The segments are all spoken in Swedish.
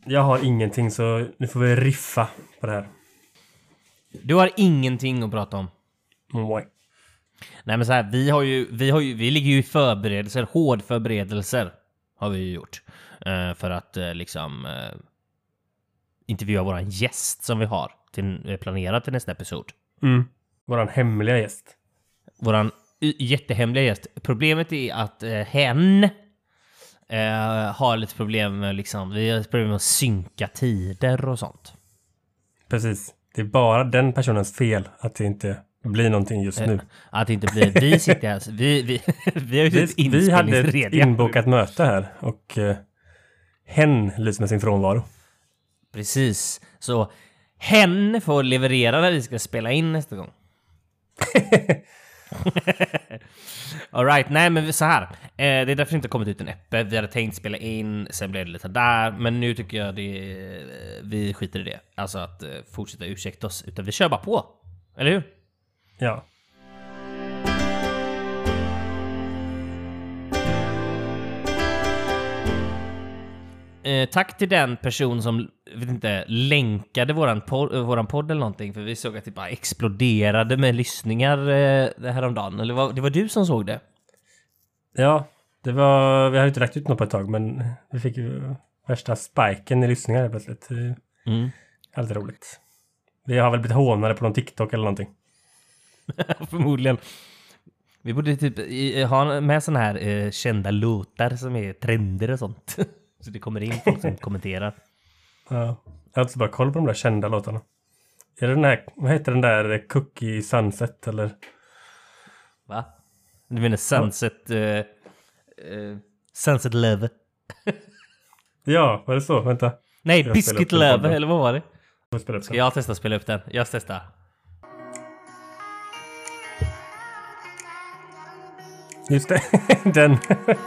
Jag har ingenting, så nu får vi riffa på det här. Du har ingenting att prata om. Nej. Nej, men så här, vi ligger ju i förberedelser, hårdförberedelser har vi ju gjort. För att intervjua våran gäst som vi har planerat till nästa episod. Våran hemliga gäst. Våran jättehemliga gäst. Problemet är att hen har lite problem med vi har problem med att synka tider och sånt. Precis. Det är bara den personens fel att det inte blir någonting just nu. Att det inte blir... Vi sitter här... Vi har ju vi hade ett inbokat möte här och hen lyser med sin frånvaro. Precis. Så hen får leverera när vi ska spela in nästa gång. All right, nej men så här. Det är därför det inte kommit ut en eppe. Vi hade tänkt spela in, sen blev det lite där. Men nu tycker jag vi skiter i det. Alltså att fortsätta ursäkta oss. Utan vi kör bara på. Eller hur? Ja. Tack till den person som länkade våran podd eller någonting, för vi såg att det bara exploderade med lyssningar häromdagen. Eller det var du som såg det? Ja, vi hade inte räckt ut något på ett tag, men vi fick ju värsta spiken i lyssningar plötsligt. Alltid roligt. Vi har väl blivit hånade på någon TikTok eller någonting. Förmodligen. Vi borde typ ha med såna här kända låtar som är trender och sånt. Så det kommer in folk som kommenterar. Ja, jag har inte bara koll på de där kända låtarna. Är det den här, vad heter den där Cookie Sunset eller? Va? Du menar Sunset Sunset Love? Ja, var det så? Vänta. Nej, Biscuit Love, eller vad var det? Ska jag testa spela upp den? Jag testar. Just det, den.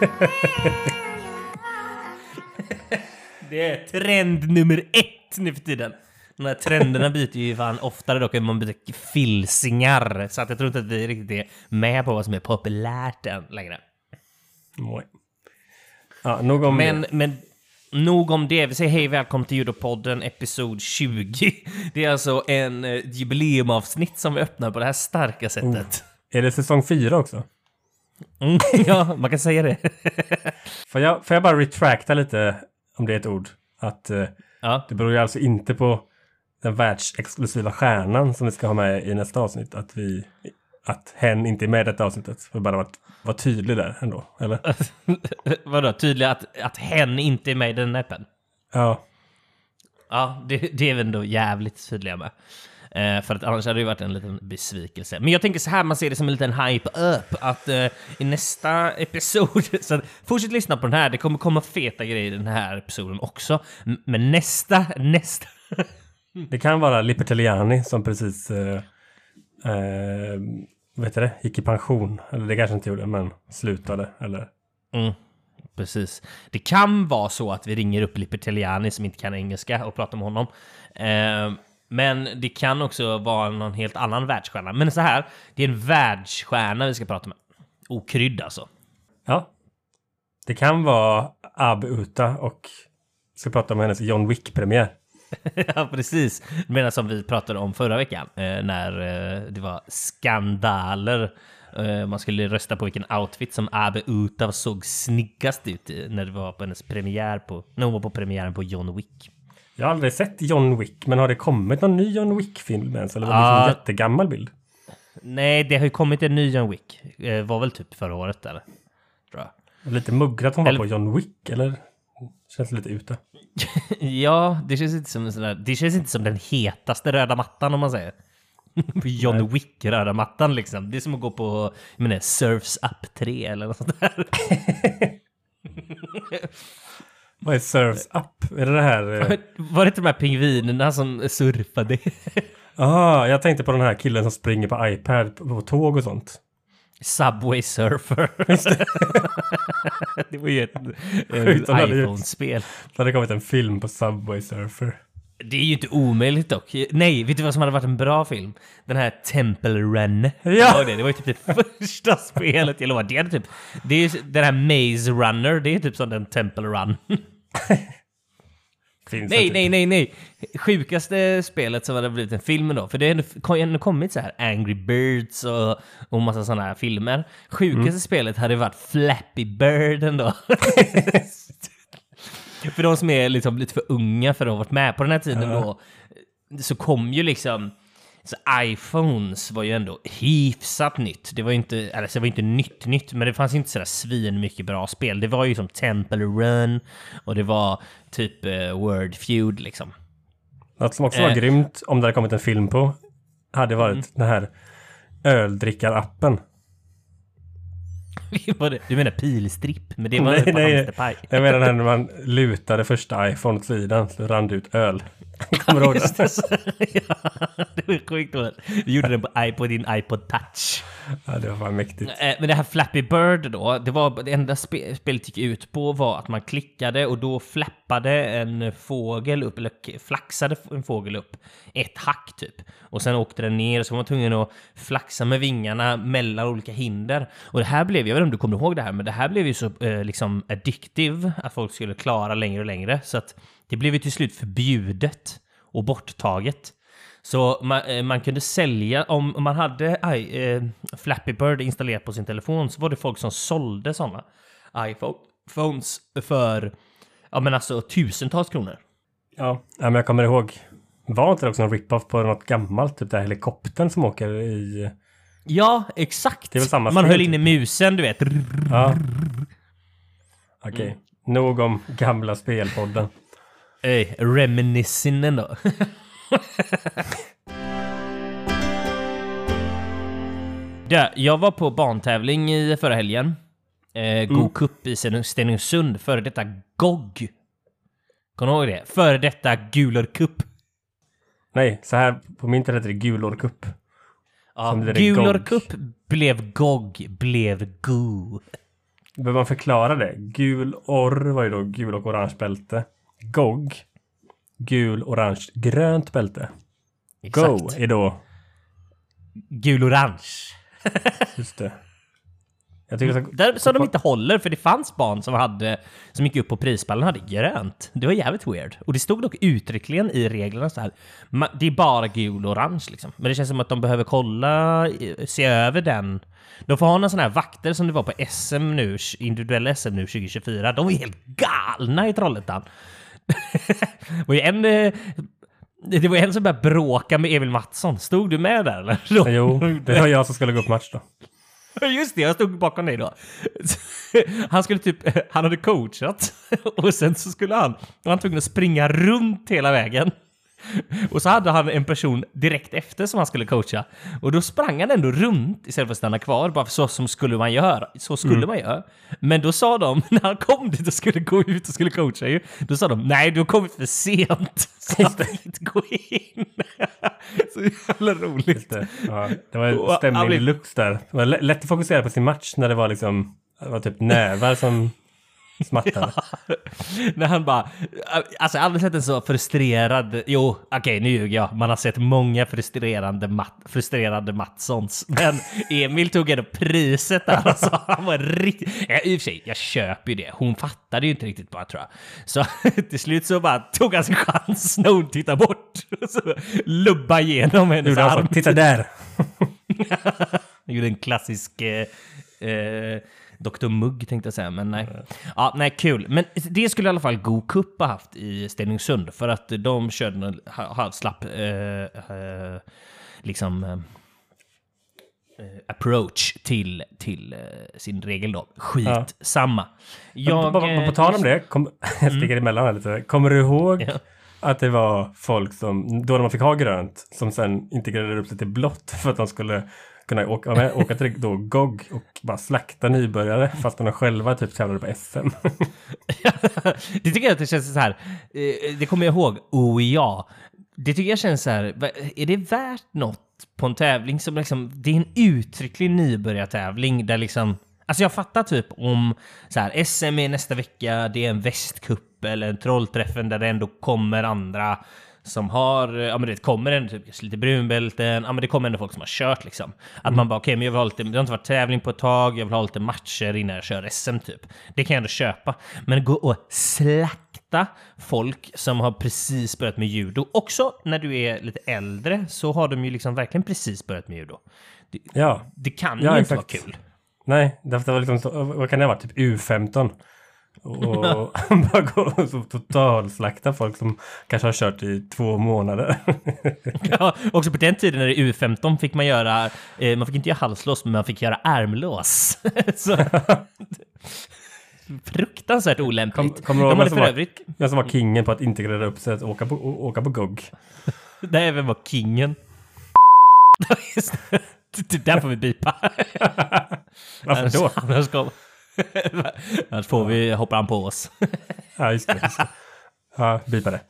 Det är trend nummer 1 nu för tiden. De här trenderna byter ju fan oftare dock än man byter filsingar. Så att jag tror inte att vi riktigt är med på vad som är populärt än längre. Nej. Ja, nog om det. Men nog om det. Vi säger hej, välkommen till Judopodden episod 20. Det är alltså en jubileumavsnitt som vi öppnar på det här starka sättet. Är det säsong 4 också? Ja, man kan säga det. Får jag bara retracta lite, om det är ett ord, att det beror ju alltså inte på den världsexklusiva stjärnan som vi ska ha med i nästa avsnitt, att hen inte är med i detta avsnittet, för bara vara tydlig där ändå, eller? Vadå, tydlig att hen inte är med i den appen? Ja. Ja, det är väl ändå jävligt tydliga med. För att annars hade det ju varit en liten besvikelse. Men jag tänker så här, man ser det som en liten hype-up. Att i nästa episod... Så fortsätt lyssna på den här. Det kommer komma feta grejer i den här episoden också. Men nästa... Det kan vara Liperteliani som precis... gick i pension. Eller det kanske inte gjorde, men slutade. Eller... Precis. Det kan vara så att vi ringer upp Liperteliani som inte kan engelska och pratar med honom. Men det kan också vara någon helt annan världsstjärna. Men så här, det är en världsstjärna vi ska prata med. Okrydd alltså. Ja. Det kan vara Abe Uta och ska prata om hennes John Wick-premiär. Ja, precis. Men som vi pratade om förra veckan. När det var skandaler. Man skulle rösta på vilken outfit som Abe Uta såg snyggast ut när det var på hennes premiär när hon var på premiären på John Wick. Jag har aldrig sett John Wick, men har det kommit någon ny John Wick-film ens? Eller var det en jättegammal bild? Nej, det har ju kommit en ny John Wick. Var väl typ förra året, eller? Tror jag. Lite muggrat hon var på John Wick, eller? Känns lite ute. Ja, det känns inte som en sån där... Det känns inte som den hetaste röda mattan, om man säger. John Wick röda mattan, liksom. Det är som att gå på, Surfs Up 3 eller något sånt där. Vad är Surfs Up? Är det här... Var det inte de här pingvinerna som surfade? Jag tänkte på den här killen som springer på iPad på tåg och sånt. Subway Surfer. Det var ju ett iPhone-spel. Det hade kommit en film på Subway Surfer. Det är ju inte omöjligt dock. Nej, vet du vad som hade varit en bra film? Den här Temple Run. Ja. Det var ju typ det första spelet jag lovar. Det är den här Maze Runner. Det är typ som den Temple Run. Nej. Sjukaste spelet som hade blivit en film då. För det har ändå kommit så här Angry Birds och massa sådana här filmer. Sjukaste spelet hade varit Flappy Bird ändå. För de som är liksom lite för unga för att ha varit med på den här tiden då, så kom ju liksom... Så iPhones var ju ändå hyfsat nytt. Det var ju inte, alltså det var inte nytt, men det fanns inte sådär svin mycket bra spel. Det var ju som Temple Run och det var typ Word Feud liksom. Något som också var grymt om det hade kommit en film på hade varit den här öldrickarappen. Du menar pilstripp? Men det var nej. Jag menar när man lutade första iPhone åt sidan så rann det ut öl. Kommer du ihåg det? Ja, det var sjukt. Du gjorde den på din iPod Touch. Ja, det var fan mäktigt. Men det här Flappy Bird då, det enda spelet gick ut på var att man klickade och då flappade en fågel upp, eller flaxade en fågel upp ett hack typ. Och sen åkte den ner och så var man tvungen att flaxa med vingarna mellan olika hinder. Och det här blev, jag vet inte om du kommer ihåg det här, men det här blev ju så liksom addictive att folk skulle klara längre och längre. Så att det blev ju till slut förbjudet och borttaget. Så man kunde sälja, om man hade Flappy Bird installerat på sin telefon, så var det folk som sålde sådana iPhones för, ja men alltså tusentals kronor. Ja, men jag kommer ihåg, var inte det också en rip-off på något gammalt, typ där helikoptern som åker i... Ja, exakt. Det är väl samma man spel, höll inne musen, du vet. Ja. Okej. Nog om gamla spelpodden. Reminiscingen då. Jag var på bantävling i förra helgen. Go Cup i Stenungsund. Före detta GOG. Kommer du ihåg det? Före detta Gulor Cup. Nej, så här på min tid heter det Gulor Cup. Ja, Gulor Cup blev GOG, blev Go. Behöver man förklara det? Gul-orr var ju då gul och orange bälte. GOG, gul, orange, grönt bälte. Exakt. Go är då... Gul-orange. Just det. Jag tycker så... Där så de inte håller, för det fanns barn som gick upp på prispallen hade grönt. Det var jävligt weird. Och det stod dock uttryckligen i reglerna så här. Det är bara gul och orange liksom. Men det känns som att de behöver se över den. De får ha några sådana här vakter som det var på SM nu, individuella SM nu 2024. De är helt galna i Trollhättan. Det var en som började bråka med Emil Mattsson. Stod du med där eller? Jo, det var jag som skulle gå upp match då. Just det, jag stod bakom dig då. Han hade coachat och sen så skulle han tvungen att springa runt hela vägen. Och så hade han en person direkt efter som han skulle coacha. Och då sprang han ändå runt istället för att stanna kvar. Bara så som skulle man göra. Så skulle man göra. Men då sa de, när han kom dit och skulle gå ut och skulle coacha ju. Då sa de, nej du har kommit för sent. Så han fick inte gå in. Så jävla roligt. Ja, det var stämning i lux där. Det var lätt att fokusera på sin match när det var liksom, det var typ nävar som smattade. Ja. När han bara, alltså jag har aldrig sett en så frustrerad, nu ljuger jag, man har sett många frustrerande Mattssons, men Emil tog ändå priset där, alltså, han var riktigt, i och för sig, jag köper ju det, hon fattade ju inte riktigt bara tror jag, så till slut så bara tog han sin chans, Snow titta bort, och så lubba igenom hennes arm. Alltså, titta där! Det gjorde en klassisk Dr. Mugg tänkte jag säga, men nej. Ja, nej, kul. Men det skulle i alla fall Go Cup ha haft i Stenungsund, för att de körde slapp approach till sin regel då. Skitsamma. På tal om det, jag sticker emellan här lite. Kommer du ihåg att det var folk som, då man fick ha grönt, som sen integrerade upp sig till blått för att de skulle kunna åka till då GOG och bara slakta nybörjare fast de själva typ tävlade på SM. Det tycker jag att det känns så här. Det kommer jag ihåg. Det tycker jag känns så här. Är det värt något på en tävling som liksom, det är en uttrycklig nybörjartävling där liksom, alltså jag fattar typ om så här, SM är nästa vecka, det är en västkupp eller en trollträffen där det ändå kommer andra som har, men det kommer ändå typ lite brunbälten, men det kommer ändå folk som har kört liksom. Att man bara, men jag vill ha lite, det har inte varit tävling på ett tag, jag vill ha lite matcher innan jag kör SM typ. Det kan jag ändå köpa. Men gå och slakta ofta folk som har precis börjat med judo. Också när du är lite äldre så har de ju liksom verkligen precis börjat med judo. Det kan ju inte vara kul. Nej, det var liksom så, vad kan det vara? Typ U15. Och bara gå och så totalslakta folk som kanske har kört i 2 månader. Ja, också på den tiden när det är U15 fick man göra, man fick inte göra halslås, men man fick göra armlås. Så fruktansvärt olämpligt. Kommer du ihåg vem som var kingen på att integrera upp sig att åka på gugg? Nej, vem var kingen? Det där får vi bipa. Varför då? Annars får vi hoppa han på oss. Ja, just det. Ja, bipa det.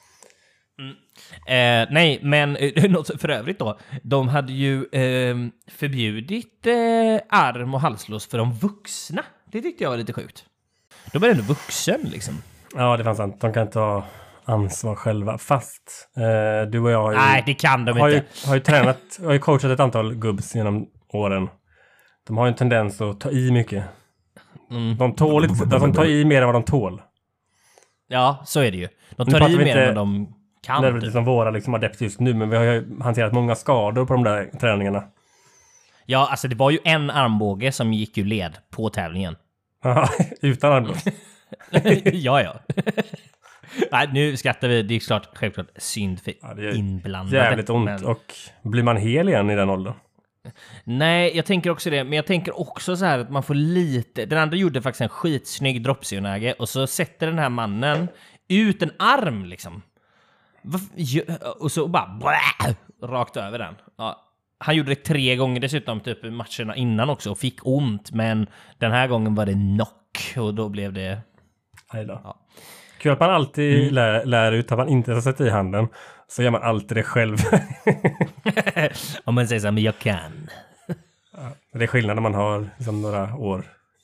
Nej, men något för övrigt då. De hade ju förbjudit arm- och halslås för de vuxna. Det tyckte jag var lite sjukt. De är ändå vuxen liksom. Ja, det fanns sant. De kan inte ha ansvar själva. Fast du och jag har ju... Nej, det kan de inte. Har ju tränat, har ju coachat ett antal gubbs genom åren. De har ju en tendens att ta i mycket. De tar i mer än vad de tål. Ja, så är det ju. De tar i mer än vad de kan. Det är väl som våra liksom adepter just nu, men vi har ju hanterat många skador på de där träningarna. Ja, alltså det var ju en armbåge som gick ur led på tävlingen. Ja, utan armbåge. Ja. Nej, nu skrattar vi. Det är självklart synd för inblandade. Jävligt ont. Men... Och blir man hel igen i den åldern? Nej, jag tänker också det. Men jag tänker också så här att man får lite... Den andra gjorde faktiskt en skitsnygg droppsionäge. Och så sätter den här mannen ut en arm liksom. Och så bara... rakt över den. Ja. Han gjorde det 3 gånger dessutom typ matcherna innan också. Och fick ont. Men den här gången var det knock. Och då blev det... Ja. Kul att man alltid lär ut att man inte har sett i handen. Så gör man alltid det själv. Om man säger så här, men jag kan. Ja, det är skillnad när man har liksom några år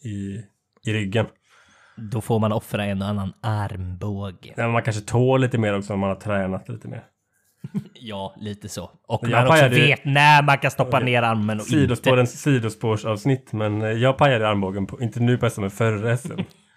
i ryggen. Då får man offra en och annan armbåge. Ja, man kanske tål lite mer också om man har tränat lite mer. Ja, lite så. Och man också vet när man kan stoppa ner armen och inte. Sidospårsavsnitt, men jag pajade armbågen på, inte nu på SM, men förra SM.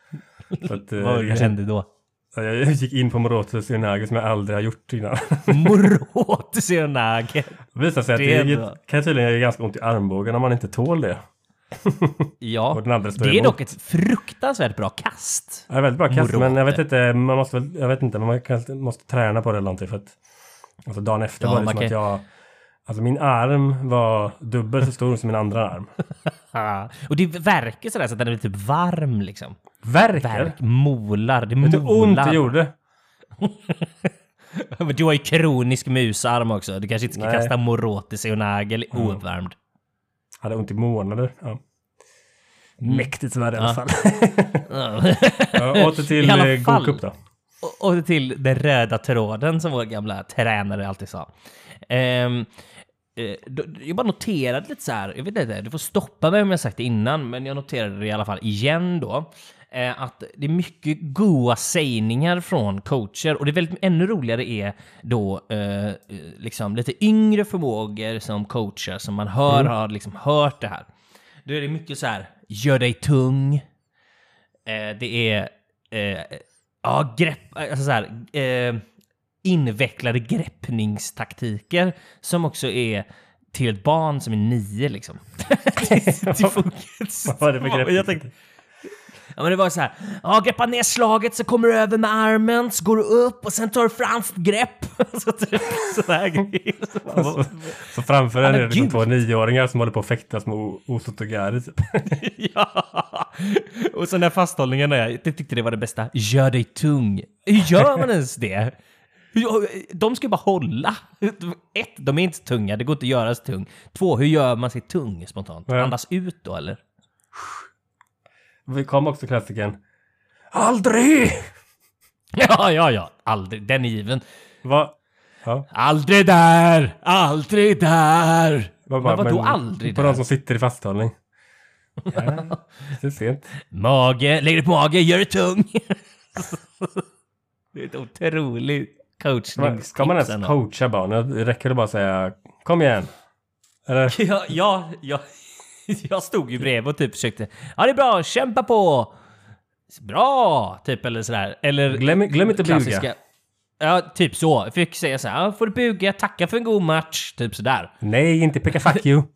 Vad hände då? Jag gick in på Morote Seonage som jag aldrig har gjort innan. Morote Seonage? Det visar sig att det kan tydligen göra ganska ont i armbågen om man inte tål det. Ja, och den andra det är dock ett fruktansvärt bra kast. Ja, väldigt bra kast, Morote. Men jag vet inte, man kanske måste träna på det eller någonting för att alltså dagen efter var det som att jag... Alltså min arm var dubbelt så stor som min andra arm. Och det verkar sådär så att den är typ varm liksom. Verkar? Molar. Vet du hur ont det gjorde? Men du har ju kronisk musarm också. Du kanske inte ska kasta Morote Seonage ouppvärmd. Hade ont i månader. Ja. Mäktigt värre i alla fall. Åter till Gokup då. Åter till den röda tråden som vår gamla tränare alltid sa. Jag bara noterade lite så här, jag vet inte, du får stoppa mig om jag sagt det innan, men jag noterade det i alla fall igen då, att det är mycket goda sägningar från coacher, och det är väldigt ännu roligare är då liksom lite yngre förmågor som coacher som man har liksom hört det här. Då är det mycket så här, gör dig tung, det är grepp, alltså så här, invecklade greppningstaktiker som också är till ett barn som är 9 liksom. Vad var det för grepp? Jag tänkte, ja, men det var så här, greppa ner slaget så kommer du över med armen, så går du upp och sen tar du fram grepp. så här grejer. Så framför en är det liksom 2 9-åringar som håller på att fäktas med Osotogari typ. Ja. Och så den här fasthållningen där, jag tyckte det var det bästa. Gör dig tung. Hur gör man ens det? De ska bara hålla. 1, de är inte tunga, det går inte att göra så tung. 2, hur gör man sig tung spontant? Andas ut då, eller? Vi kom också klassikern. Aldrig! Ja. Aldrig. Den är given. Va? Ja. Aldrig där! Aldrig där! Men vadå aldrig på där? någon som sitter i fasthållning. Ja, det är sent. Mage, lägg dig på mage, gör dig tung. Det är ett otroligt coachning. Ska man ens coacha barn? Det räcker det bara att säga, kom igen. Eller? Ja. Jag stod ju bredvid och typ försökte, ja det är bra, kämpa på. bra, typ, eller sådär. Eller glöm inte buga. Ja, typ så. Jag fick säga så här, får du buga, tacka för en god match, typ sådär. Nej, inte peka fuck you.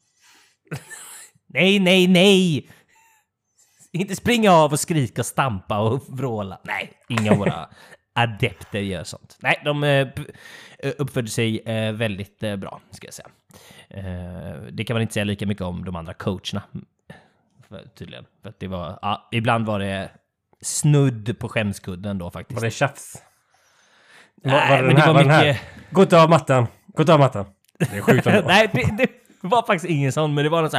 Nej. Inte springa av och skrika och stampa och vråla. Nej, inga av våra adepter gör sånt. Nej, de uppförde sig väldigt bra, ska jag säga. Det kan man inte säga lika mycket om de andra coacherna. Tydligen. För att det var, ibland var det snudd på skämskudden då faktiskt. Var det tjafs? Nej, men det var mycket... Gå ut av mattan. Det är sjukt. Nej, det var faktiskt ingen sån, men det var någon så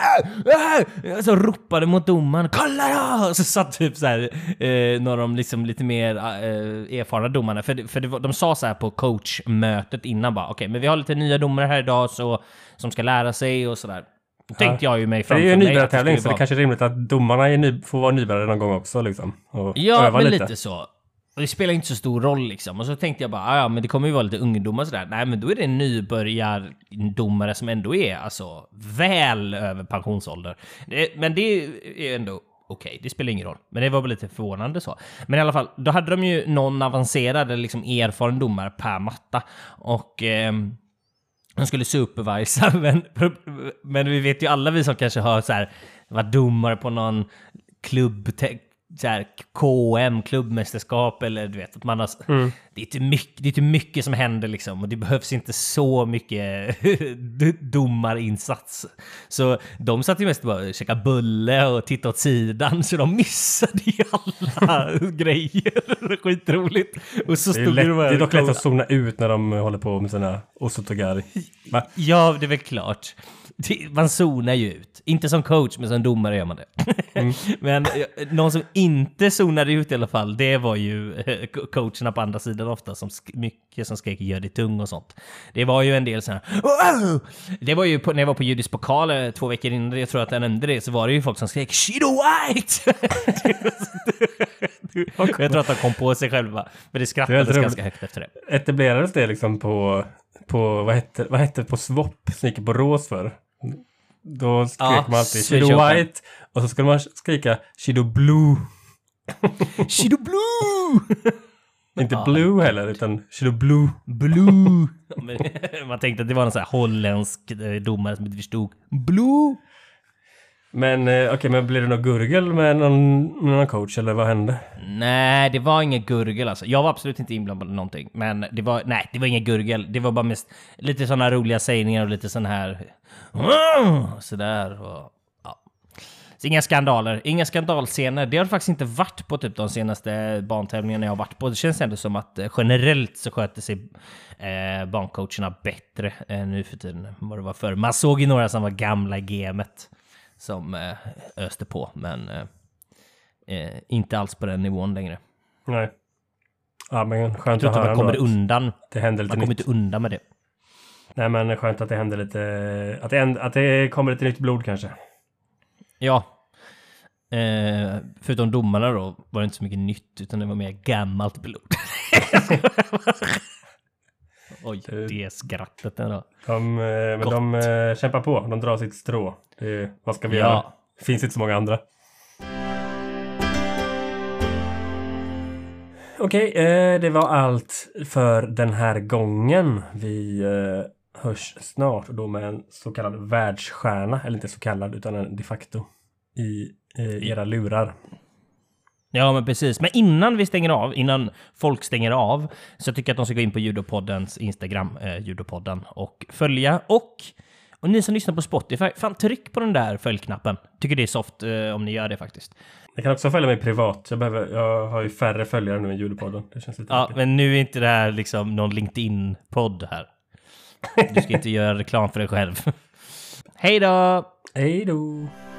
här så ropade mot domaren, kolla då! Och så satt typ så här några av de liksom lite mer erfarna domarna, för de sa så här på coachmötet innan bara, okej, men vi har lite nya domare här idag som ska lära sig och sådär. Tänkte jag ju mig framför mig. Det är ju en nybörjartävling, så det är kanske rimligt att domarna får vara nybörjare någon gång också liksom. Och ja, men lite så. Och det spelar inte så stor roll liksom. Och så tänkte jag bara, ja, men det kommer ju vara lite ungdomar sådär. Nej, men då är det en nybörjardomare som ändå är alltså väl över pensionsålder. Men det är ändå okej, det spelar ingen roll. Men det var väl lite förvånande så. Men i alla fall, då hade de ju någon avancerad eller liksom erfaren domare per matta. Och de skulle supervisa. Men vi vet ju alla, vi som kanske har så här, var domare på någon klubb, så här, KM, klubbmästerskap, eller du vet att man har, det är inte mycket som händer liksom, och det behövs inte så mycket domarinsats. Så de satt ju mest bara och käka bulle och titta åt sidan, så de missade ju alla grejer. Skitroligt. Och så stod det är dock lätt att zona ut när de håller på med sina osotogari. Ja, det är väl klart. Man zonar ju ut. Inte som coach, men som domare gör man det. Men någon som inte zonade ut i alla fall, det var ju coacherna på andra sidan ofta, som mycket som skrek gör det tung och sånt. Det var ju en del sådana här, det var ju när jag var på judisk pokal 2 veckor innan, jag tror att jag nämnde det, så var det ju folk som skrek Shido White! Jag tror att de kom på sig själva, men det skrattades ganska högt efter det. Etablerades det liksom på vad hette på Swap, sniker på ros för? Då skrek man alltid Shido White, och så skulle man skrika Shido Blue. Shido Blue! Inte Blue heller, utan Shido Blue. Blue! Man tänkte att det var någon sån här holländsk domare som inte förstod. Blue! Men okej, men blir det någon gurgel med någon coach, eller vad hände? Nej, det var ingen gurgel alltså. Jag var absolut inte inblandad i någonting. Men det var ingen gurgel. Det var bara mest lite sådana roliga sägningar och lite sån här sådär. Och, ja. Så inga skandaler. Inga skandalscener. Det har faktiskt inte varit på typ de senaste bantävlingarna jag har varit på. Det känns ändå som att generellt så sköter sig bancoacherna bättre nu för tiden än vad det var förr. Man såg ju några som var gamla i gamet som öste på, men inte alls på den nivån längre. Nej. Ja, men skönt att höra. Man kommer undan. Det händer lite man kommer inte undan med det. Nej, men skönt att det händer lite, att det kommer lite nytt blod kanske. Ja. Förutom domarna då var det inte så mycket nytt, utan det var mer gammalt blod. Oj, det skrattet ändå. De kämpar på. De drar sitt strå. Vad ska vi göra? Det finns inte så många andra. Okej, det var allt för den här gången. Vi hörs snart, och då med en så kallad världsstjärna. Eller inte så kallad, utan en de facto i era lurar. Ja, men precis. Men innan folk stänger av, så tycker jag att de ska gå in på Judopoddens Instagram, Judopodden, och följa. Och ni som lyssnar på Spotify, fan, tryck på den där följknappen. Tycker det är soft om ni gör det faktiskt. Jag kan också följa mig privat. Jag har ju färre följare nu än Judopodden. Det känns lite mycket. Men nu är inte det här liksom någon LinkedIn-podd här. Du ska inte göra reklam för dig själv. Hej då! Hej då!